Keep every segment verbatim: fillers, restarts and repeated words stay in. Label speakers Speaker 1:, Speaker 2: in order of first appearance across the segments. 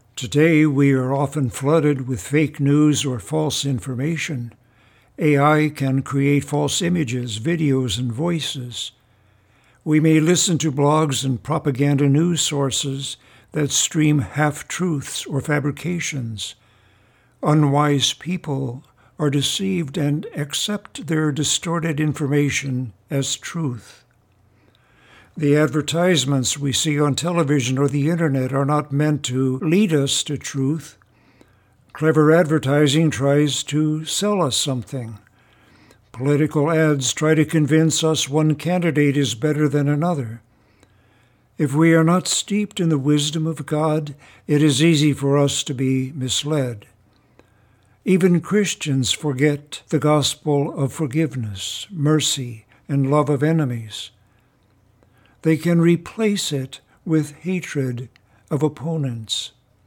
Speaker 1: Today, we are often flooded with fake news or false information. A I can create false images, videos, and voices. We may listen to blogs and propaganda news sources that stream half-truths or fabrications. Unwise people are deceived and accept their distorted information as truth. The advertisements we see on television or the internet are not meant to lead us to truth. Clever advertising tries to sell us something. Political ads try to convince us one candidate is better than another. If we are not steeped in the wisdom of God, it is easy for us to be misled. Even Christians forget the gospel of forgiveness, mercy, and love of enemies. They can replace it with hatred of opponents.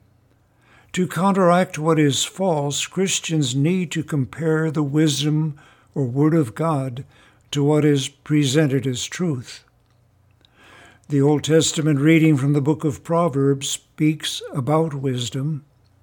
Speaker 1: To counteract what is false, Christians need to compare the wisdom or word of God to what is presented as truth. The Old Testament reading from the book of Proverbs speaks about wisdom.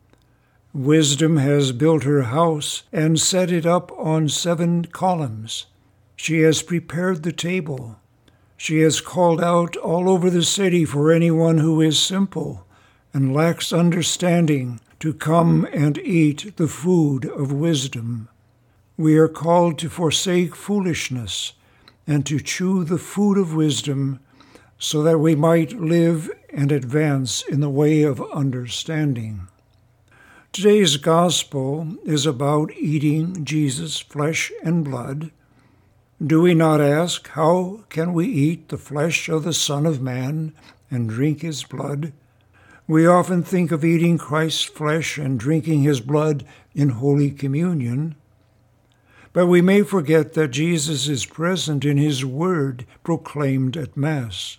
Speaker 1: Wisdom has built her house and set it up on seven columns. She has prepared the table. She has called out all over the city for anyone who is simple and lacks understanding to come and eat the food of wisdom. We are called to forsake foolishness and to chew the food of wisdom so that we might live and advance in the way of understanding. Today's gospel is about eating Jesus' flesh and blood. Do we not ask, how can we eat the flesh of the Son of Man and drink his blood? We often think of eating Christ's flesh and drinking his blood in Holy Communion, but we may forget that Jesus is present in his word proclaimed at Mass.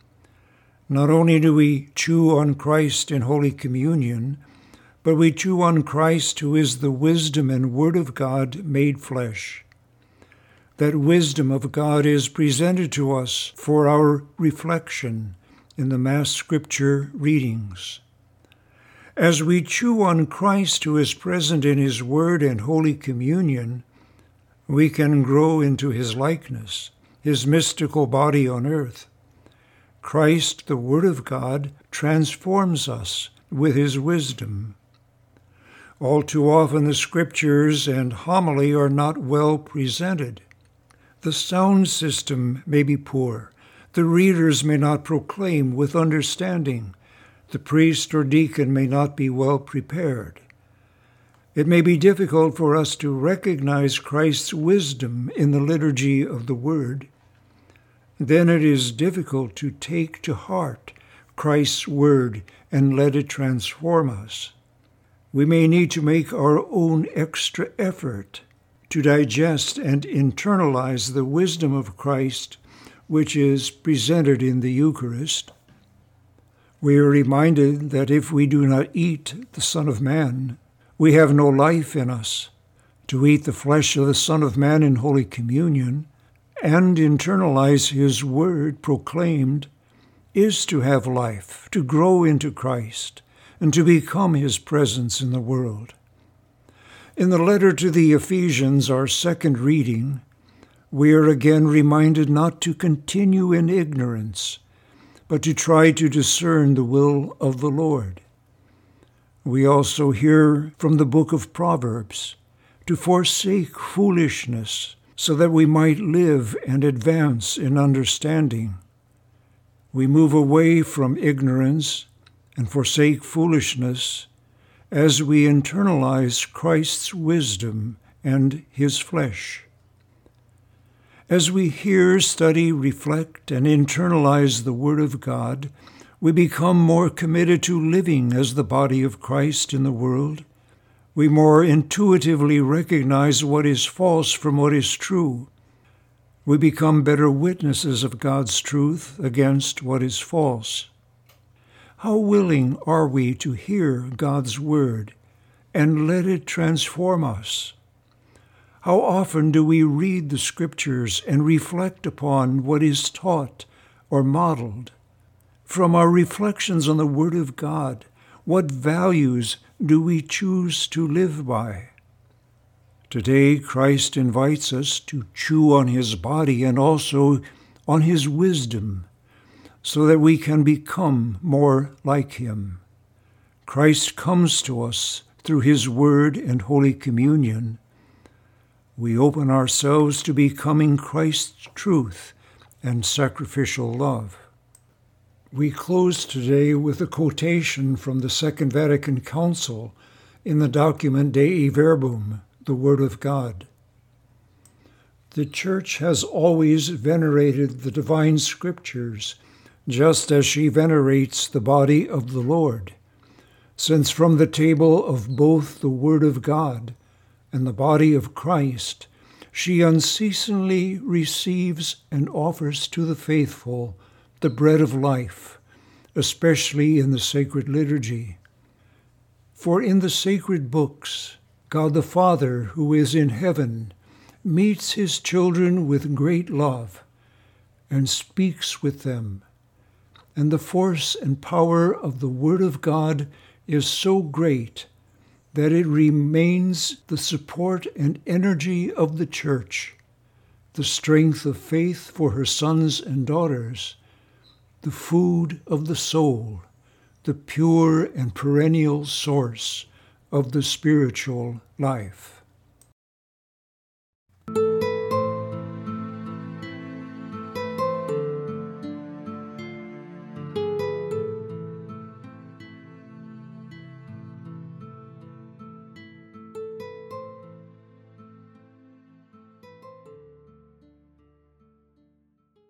Speaker 1: Not only do we chew on Christ in Holy Communion, but we chew on Christ who is the wisdom and word of God made flesh. That wisdom of God is presented to us for our reflection in the Mass Scripture readings. As we chew on Christ who is present in his Word and Holy Communion, we can grow into his likeness, his mystical body on earth. Christ, the Word of God, transforms us with his wisdom. All too often the Scriptures and homily are not well presented. The sound system may be poor. The readers may not proclaim with understanding. The priest or deacon may not be well prepared. It may be difficult for us to recognize Christ's wisdom in the liturgy of the Word. Then it is difficult to take to heart Christ's Word and let it transform us. We may need to make our own extra effort to digest and internalize the wisdom of Christ, which is presented in the Eucharist. We are reminded that if we do not eat the Son of Man, we have no life in us. To eat the flesh of the Son of Man in Holy Communion and internalize his word proclaimed is to have life, to grow into Christ, and to become his presence in the world. In the letter to the Ephesians, our second reading, we are again reminded not to continue in ignorance, but to try to discern the will of the Lord. We also hear from the book of Proverbs to forsake foolishness so that we might live and advance in understanding. We move away from ignorance and forsake foolishness as we internalize Christ's wisdom and his flesh. As we hear, study, reflect, and internalize the Word of God, we become more committed to living as the body of Christ in the world. We more intuitively recognize what is false from what is true. We become better witnesses of God's truth against what is false. How willing are we to hear God's word and let it transform us? How often do we read the Scriptures and reflect upon what is taught or modeled? From our reflections on the Word of God, What values do we choose to live by? Today, Christ invites us to chew on his body and also on his wisdom, so that we can become more like him. Christ comes to us through his word and Holy Communion. We open ourselves to becoming Christ's truth and sacrificial love. We close today with a quotation from the Second Vatican Council in the document Dei Verbum, the Word of God. The Church has always venerated the divine scriptures, just as she venerates the body of the Lord, since from the table of both the Word of God and the body of Christ, she unceasingly receives and offers to the faithful the bread of life, especially in the sacred liturgy. For in the sacred books, God the Father, who is in heaven, meets his children with great love and speaks with them. And the force and power of the Word of God is so great that it remains the support and energy of the Church, the strength of faith for her sons and daughters, the food of the soul, the pure and perennial source of the spiritual life.